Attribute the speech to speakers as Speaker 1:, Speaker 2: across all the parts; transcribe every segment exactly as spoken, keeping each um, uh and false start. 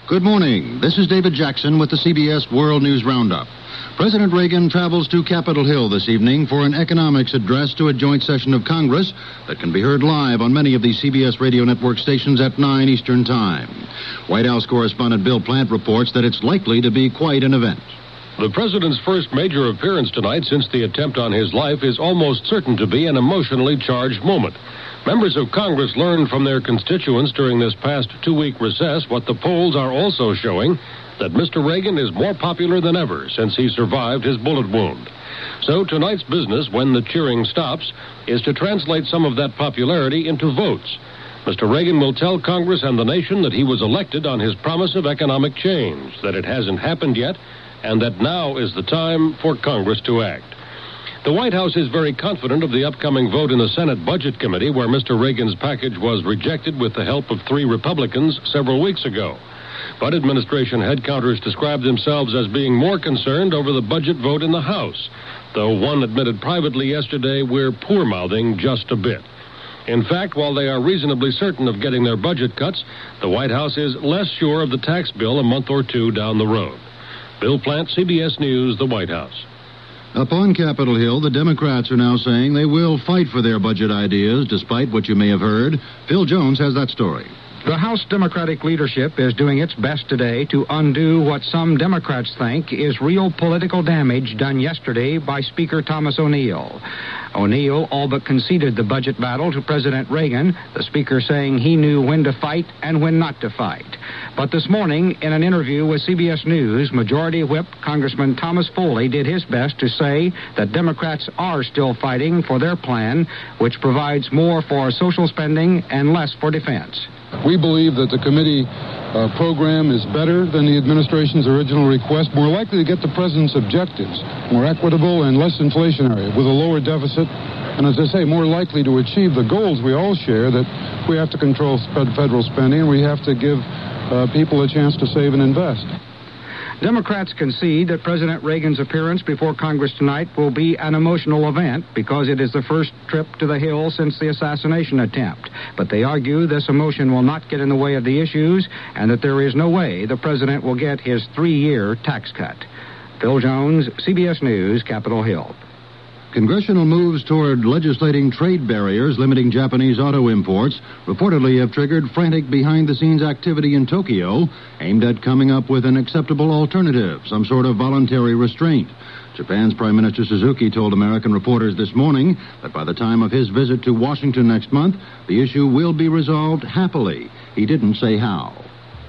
Speaker 1: Good morning. This is David Jackson with the C B S World News Roundup. President Reagan travels to Capitol Hill this evening for an economics address to a joint session of Congress that can be heard live on many of the C B S radio network stations at nine Eastern Time. White House correspondent Bill Plant reports that it's likely to be quite an event.
Speaker 2: The president's first major appearance tonight since the attempt on his life is almost certain to be an emotionally charged moment. Members of Congress learned from their constituents during this past two-week recess what the polls are also showing, that Mister Reagan is more popular than ever since he survived his bullet wound. So tonight's business, when the cheering stops, is to translate some of that popularity into votes. Mister Reagan will tell Congress and the nation that he was elected on his promise of economic change, that it hasn't happened yet, and that now is the time for Congress to act. The White House is very confident of the upcoming vote in the Senate Budget Committee, where Mister Reagan's package was rejected with the help of three Republicans several weeks ago. But administration headcounters described themselves as being more concerned over the budget vote in the House, though one admitted privately yesterday we're poor-mouthing just a bit. In fact, while they are reasonably certain of getting their budget cuts, the White House is less sure of the tax bill a month or two down the road. Bill Plant, C B S News, the White House.
Speaker 1: Up on Capitol Hill, the Democrats are now saying they will fight for their budget ideas, despite what you may have heard. Phil Jones has that story.
Speaker 3: The House Democratic leadership is doing its best today to undo what some Democrats think is real political damage done yesterday by Speaker Thomas O'Neill. O'Neill all but conceded the budget battle to President Reagan, the Speaker saying he knew when to fight and when not to fight. But this morning, in an interview with C B S News, Majority Whip Congressman Thomas Foley did his best to say that Democrats are still fighting for their plan, which provides more for social spending and less for defense.
Speaker 4: We believe that the committee uh, program is better than the administration's original request, more likely to get the president's objectives, more equitable and less inflationary, with a lower deficit, and as I say, more likely to achieve the goals we all share, that we have to control federal spending and we have to give uh, people a chance to save and invest.
Speaker 3: Democrats concede that President Reagan's appearance before Congress tonight will be an emotional event because it is the first trip to the Hill since the assassination attempt. But they argue this emotion will not get in the way of the issues and that there is no way the president will get his three-year tax cut. Phil Jones, C B S News, Capitol Hill.
Speaker 1: Congressional moves toward legislating trade barriers limiting Japanese auto imports reportedly have triggered frantic behind-the-scenes activity in Tokyo aimed at coming up with an acceptable alternative, some sort of voluntary restraint. Japan's Prime Minister Suzuki told American reporters this morning that by the time of his visit to Washington next month, the issue will be resolved happily. He didn't say how.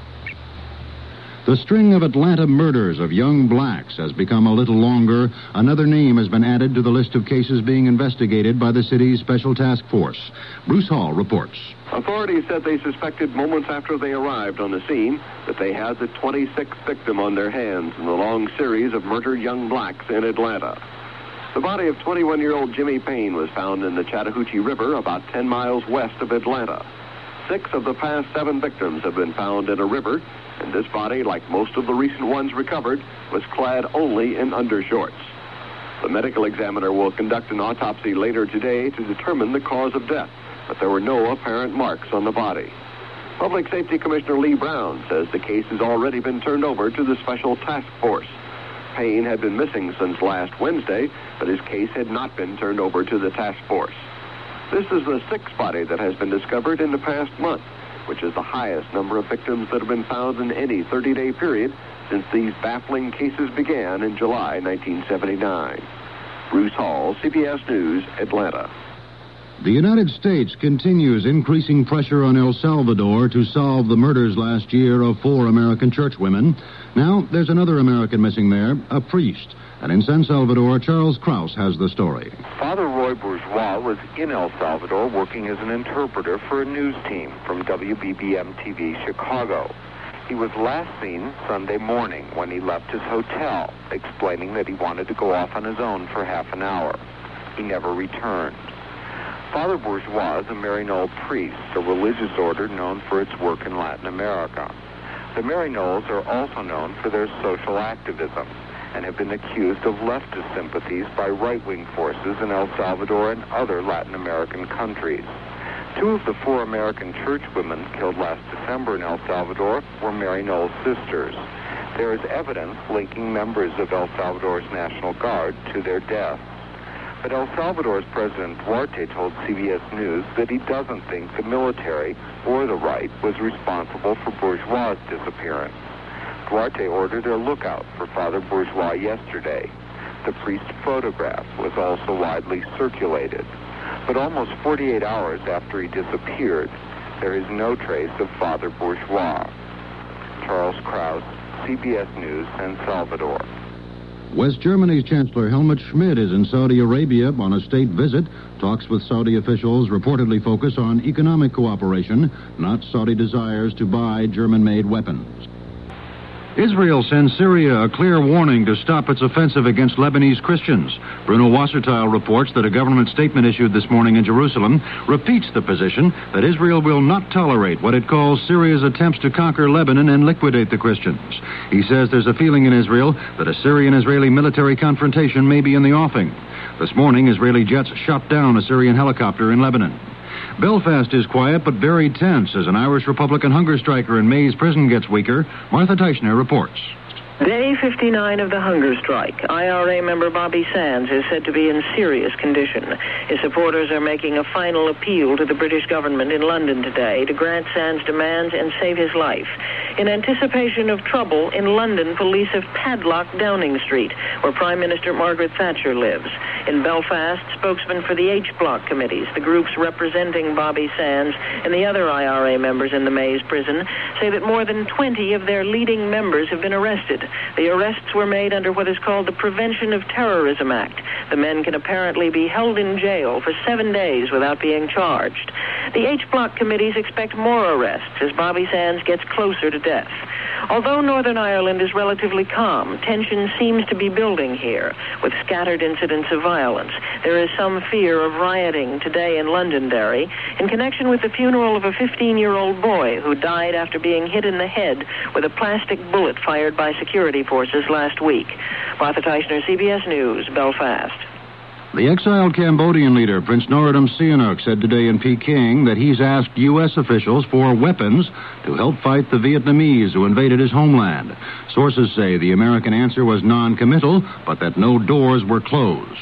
Speaker 1: The string of Atlanta murders of young blacks has become a little longer. Another name has been added to the list of cases being investigated by the city's Special Task Force. Bruce Hall reports.
Speaker 5: Authorities said they suspected moments after they arrived on the scene that they had the twenty-sixth victim on their hands in the long series of murdered young blacks in Atlanta. The body of twenty-one-year-old Jimmy Payne was found in the Chattahoochee River about ten miles west of Atlanta. Six of the past seven victims have been found in a river, and this body, like most of the recent ones recovered, was clad only in undershorts. The medical examiner will conduct an autopsy later today to determine the cause of death, but there were no apparent marks on the body. Public Safety Commissioner Lee Brown says the case has already been turned over to the Special Task Force. Payne had been missing since last Wednesday, but his case had not been turned over to the task force. This is the sixth body that has been discovered in the past month, which is the highest number of victims that have been found in any thirty-day period since these baffling cases began in July nineteen seventy-nine. Bruce Hall, C B S News, Atlanta.
Speaker 1: The United States continues increasing pressure on El Salvador to solve the murders last year of four American churchwomen. Now, there's another American missing there, a priest. And in San Salvador, Charles Krause has the story.
Speaker 6: Father Roy Bourgeois was in El Salvador working as an interpreter for a news team from W B B M T V Chicago. He was last seen Sunday morning when he left his hotel, explaining that he wanted to go off on his own for half an hour. He never returned. Father Bourgeois is a Maryknoll priest, a religious order known for its work in Latin America. The Maryknolls are also known for their social activism and have been accused of leftist sympathies by right-wing forces in El Salvador and other Latin American countries. Two of the four American churchwomen killed last December in El Salvador were Mary Knowles' sisters. There is evidence linking members of El Salvador's National Guard to their deaths. But El Salvador's President Duarte told C B S News that he doesn't think the military or the right was responsible for Bourgeois' disappearance. Duarte ordered a lookout for Father Bourgeois yesterday. The priest's photograph was also widely circulated. But almost forty-eight hours after he disappeared, there is no trace of Father Bourgeois. Charles Krause, C B S News, San Salvador.
Speaker 1: West Germany's Chancellor Helmut Schmidt is in Saudi Arabia on a state visit. Talks with Saudi officials reportedly focus on economic cooperation, not Saudi desires to buy German-made weapons. Israel sends Syria a clear warning to stop its offensive against Lebanese Christians. Bruno Wasserteil reports that a government statement issued this morning in Jerusalem repeats the position that Israel will not tolerate what it calls Syria's attempts to conquer Lebanon and liquidate the Christians. He says there's a feeling in Israel that a Syrian-Israeli military confrontation may be in the offing. This morning, Israeli jets shot down a Syrian helicopter in Lebanon. Belfast is quiet but very tense as an Irish Republican hunger striker in Mays prison gets weaker. Martha Teichner reports.
Speaker 7: Day fifty-nine of the hunger strike. I R A member Bobby Sands is said to be in serious condition. His supporters are making a final appeal to the British government in London today to grant Sands' demands and save his life. In anticipation of trouble, in London, police have padlocked Downing Street, where Prime Minister Margaret Thatcher lives. In Belfast, spokesmen for the H-Block committees, the groups representing Bobby Sands and the other I R A members in the Mays prison, say that more than twenty of their leading members have been arrested. The arrests were made under what is called the Prevention of Terrorism Act. The men can apparently be held in jail for seven days without being charged. The H-Block committees expect more arrests as Bobby Sands gets closer to death. Although Northern Ireland is relatively calm, tension seems to be building here, with scattered incidents of violence. There is some fear of rioting today in Londonderry in connection with the funeral of a fifteen-year-old boy who died after being hit in the head with a plastic bullet fired by security forces last week. Martha Teichner, C B S News, Belfast.
Speaker 1: The exiled Cambodian leader, Prince Norodom Sihanouk, said today in Peking that he's asked U S officials for weapons to help fight the Vietnamese who invaded his homeland. Sources say the American answer was non-committal, but that no doors were closed.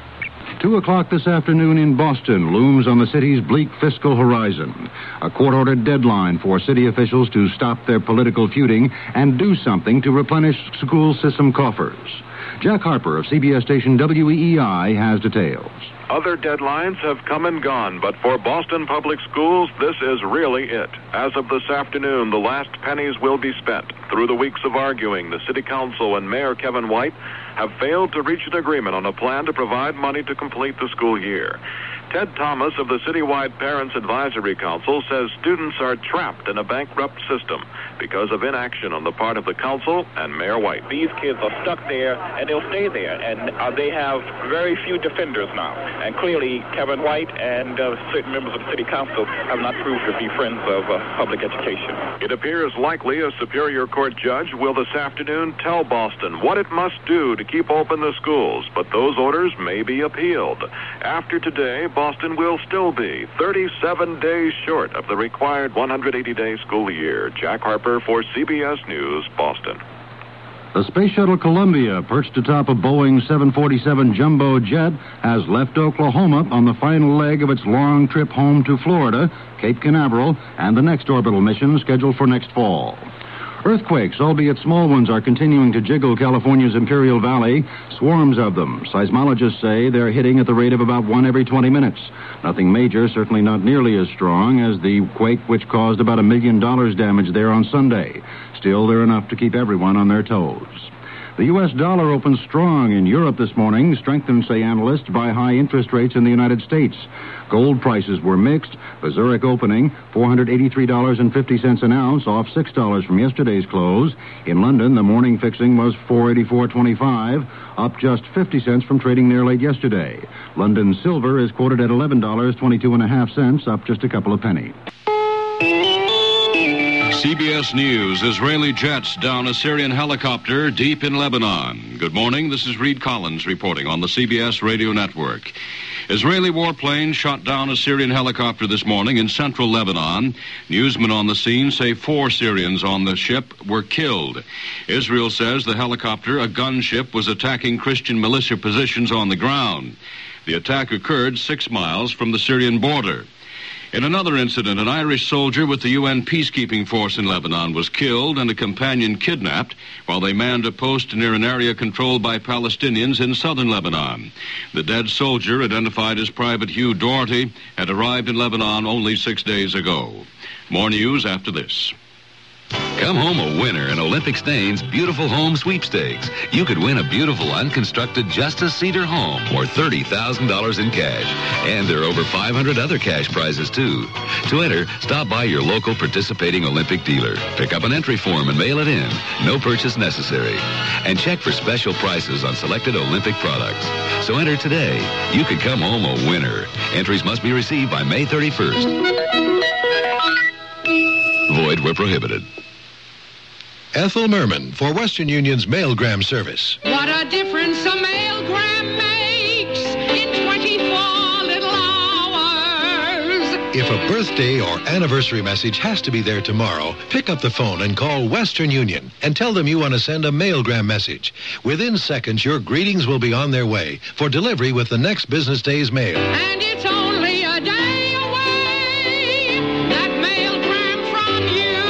Speaker 1: Two o'clock this afternoon in Boston looms on the city's bleak fiscal horizon. A court-ordered deadline for city officials to stop their political feuding and do something to replenish school system coffers. Jack Harper of C B S station W E E I has details.
Speaker 8: Other deadlines have come and gone, but for Boston Public Schools, this is really it. As of this afternoon, the last pennies will be spent. Through the weeks of arguing, the City Council and Mayor Kevin White have failed to reach an agreement on a plan to provide money to complete the school year. Ted Thomas of the Citywide Parents Advisory Council says students are trapped in a bankrupt system because of inaction on the part of the council and Mayor White.
Speaker 9: These kids are stuck there, and they'll stay there, and uh, they have very few defenders now. And clearly, Kevin White and uh, certain members of the City Council have not proved to be friends of uh, public education.
Speaker 8: It appears likely a Superior Court judge will this afternoon tell Boston what it must do to keep open the schools, but those orders may be appealed. After today, Boston will still be thirty-seven days short of the required one hundred eighty day school year. Jack Harper for C B S News, Boston.
Speaker 1: The Space Shuttle Columbia, perched atop a Boeing seven forty-seven jumbo jet, has left Oklahoma on the final leg of its long trip home to Florida, Cape Canaveral, and the next orbital mission scheduled for next fall. Earthquakes, albeit small ones, are continuing to jiggle California's Imperial Valley. Swarms of them. Seismologists say they're hitting at the rate of about one every twenty minutes. Nothing major, certainly not nearly as strong as the quake which caused about a million dollars damage there on Sunday. Still, they're enough to keep everyone on their toes. The U S dollar opened strong in Europe this morning, strengthened, say analysts, by high interest rates in the United States. Gold prices were mixed. The Zurich opening, four hundred eighty-three dollars and fifty cents an ounce, off six dollars from yesterday's close. In London, the morning fixing was four eighty-four twenty-five, up just fifty cents from trading there late yesterday. London silver is quoted at eleven dollars and twenty-two and a half cents, up just a couple of pennies.
Speaker 10: C B S News, Israeli jets down a Syrian helicopter deep in Lebanon. Good morning, this is Reed Collins reporting on the C B S Radio Network. Israeli warplanes shot down a Syrian helicopter this morning in central Lebanon. Newsmen on the scene say four Syrians on the ship were killed. Israel says the helicopter, a gunship, was attacking Christian militia positions on the ground. The attack occurred six miles from the Syrian border. In another incident, an Irish soldier with the U N peacekeeping force in Lebanon was killed and a companion kidnapped while they manned a post near an area controlled by Palestinians in southern Lebanon. The dead soldier, identified as Private Hugh Doherty, had arrived in Lebanon only six days ago. More news after this.
Speaker 11: Come home a winner in Olympic Stain's Beautiful Home Sweepstakes. You could win a beautiful unconstructed Justice Cedar home or thirty thousand dollars in cash. And there are over five hundred other cash prizes, too. To enter, stop by your local participating Olympic dealer. Pick up an entry form and mail it in. No purchase necessary. And check for special prices on selected Olympic products. So enter today. You could come home a winner. Entries must be received by May thirty-first. Void where prohibited.
Speaker 12: Ethel Merman for Western Union's Mailgram service.
Speaker 13: What a difference a mailgram makes in twenty-four little hours.
Speaker 12: If a birthday or anniversary message has to be there tomorrow, pick up the phone and call Western Union and tell them you want to send a mailgram message. Within seconds, your greetings will be on their way for delivery with the next business day's mail.
Speaker 13: And it's only a day away, that mailgram from you.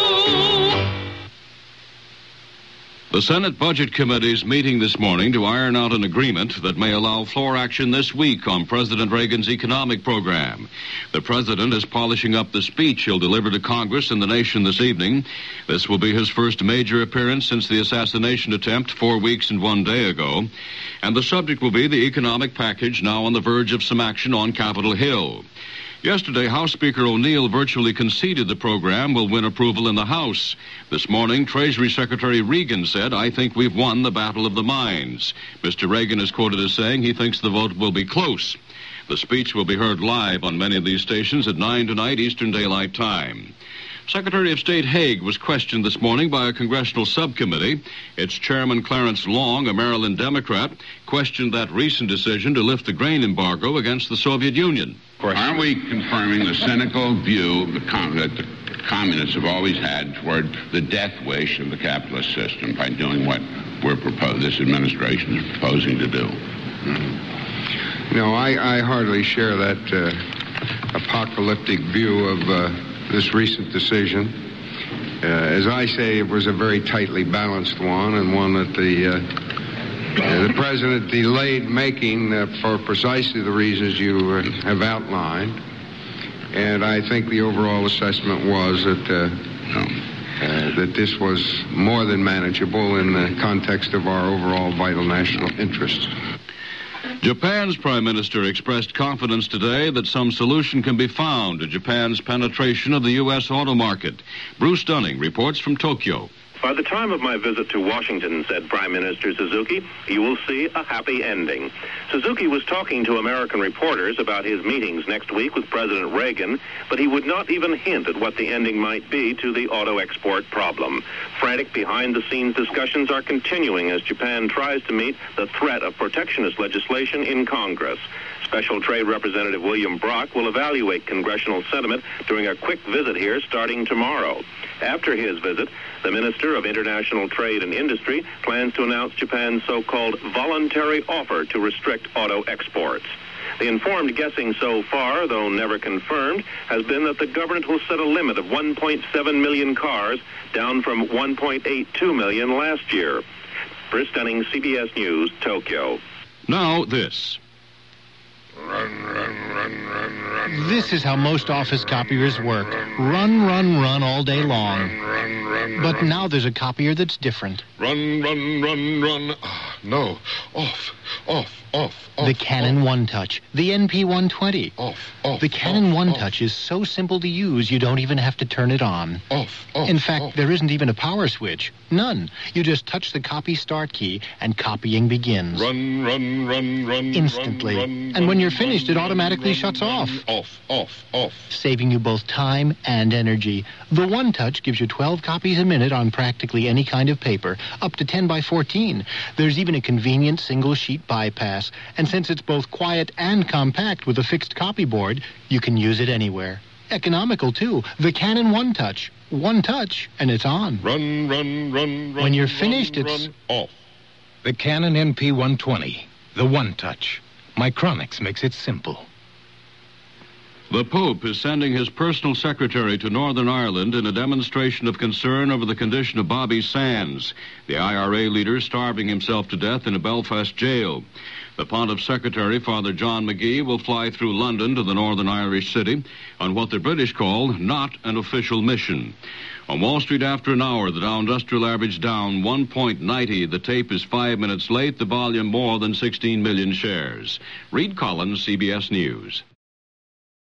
Speaker 10: The Senate Budget Committee is meeting this morning to iron out an agreement that may allow floor action this week on President Reagan's economic program. The president is polishing up the speech he'll deliver to Congress and the nation this evening. This will be his first major appearance since the assassination attempt four weeks and one day ago. And the subject will be the economic package now on the verge of some action on Capitol Hill. Yesterday, House Speaker O'Neill virtually conceded the program will win approval in the House. This morning, Treasury Secretary Regan said, "I think we've won the battle of the minds." Mister Reagan is quoted as saying he thinks the vote will be close. The speech will be heard live on many of these stations at nine tonight Eastern Daylight Time. Secretary of State Haig was questioned this morning by a congressional subcommittee. Its chairman, Clarence Long, a Maryland Democrat, questioned that recent decision to lift the grain embargo against the Soviet Union.
Speaker 14: Aren't we confirming the cynical view the com- that the communists have always had toward the death wish of the capitalist system by doing what we're propos- this administration is proposing to do?
Speaker 15: Mm-hmm. No, I, I hardly share that uh, apocalyptic view of uh, this recent decision. Uh, as I say, it was a very tightly balanced one, and one that the uh, Uh, the president delayed making uh, for precisely the reasons you uh, have outlined. And I think the overall assessment was that uh, uh, that this was more than manageable in the context of our overall vital national interests.
Speaker 10: Japan's prime minister expressed confidence today that some solution can be found to Japan's penetration of the U S auto market. Bruce Dunning reports from Tokyo.
Speaker 16: By the time of my visit to Washington, said Prime Minister Suzuki, you will see a happy ending. Suzuki was talking to American reporters about his meetings next week with President Reagan, but he would not even hint at what the ending might be to the auto export problem. Frantic behind-the-scenes discussions are continuing as Japan tries to meet the threat of protectionist legislation in Congress. Special Trade Representative William Brock will evaluate congressional sentiment during a quick visit here starting tomorrow. After his visit, the Minister of International Trade and Industry plans to announce Japan's so-called voluntary offer to restrict auto exports. The informed guessing so far, though never confirmed, has been that the government will set a limit of one point seven million cars, down from one point eight two million last year. Bruce Dunning, C B S News, Tokyo.
Speaker 10: Now this.
Speaker 17: Run, run, run, run, run. This is how most office copiers work. Run, run, run all day long.
Speaker 18: Run, run,
Speaker 17: but now there's a copier that's different.
Speaker 18: Run, run, run, run. Ah, no. Off, off, off, off.
Speaker 17: The Canon off. One Touch. The N P one twenty.
Speaker 18: Off, off.
Speaker 17: The Canon
Speaker 18: off,
Speaker 17: One
Speaker 18: off.
Speaker 17: Touch is so simple to use you don't even have to turn it on.
Speaker 18: Off, off.
Speaker 17: In fact,
Speaker 18: off.
Speaker 17: there isn't even a power switch. None. You just touch the copy start key and copying begins.
Speaker 18: Run, run, run, run.
Speaker 17: Instantly.
Speaker 18: Run, run,
Speaker 17: and when you're
Speaker 18: run,
Speaker 17: finished,
Speaker 18: run,
Speaker 17: it automatically
Speaker 18: run,
Speaker 17: shuts
Speaker 18: run,
Speaker 17: off.
Speaker 18: Off, off, off.
Speaker 17: Saving you both time and energy. The One Touch gives you twelve copies a minute on practically any kind of paper, up to ten by fourteen. There's even even a convenient single-sheet bypass. And since it's both quiet and compact with a fixed copy board, you can use it anywhere. Economical, too. The Canon One Touch. One touch, and it's on.
Speaker 18: Run, run, run, run.
Speaker 17: When you're
Speaker 18: run,
Speaker 17: finished,
Speaker 18: run,
Speaker 17: it's...
Speaker 18: Run, off.
Speaker 19: The Canon N P one twenty. The One Touch. Micronics makes it simple.
Speaker 10: The Pope is sending his personal secretary to Northern Ireland in a demonstration of concern over the condition of Bobby Sands, the I R A leader starving himself to death in a Belfast jail. The Pontiff's secretary, Father John McGee, will fly through London to the Northern Irish city on what the British call not an official mission. On Wall Street after an hour, the Dow Industrial average down one point nine zero. The tape is five minutes late. The volume more than sixteen million shares. Reed Collins, C B S News.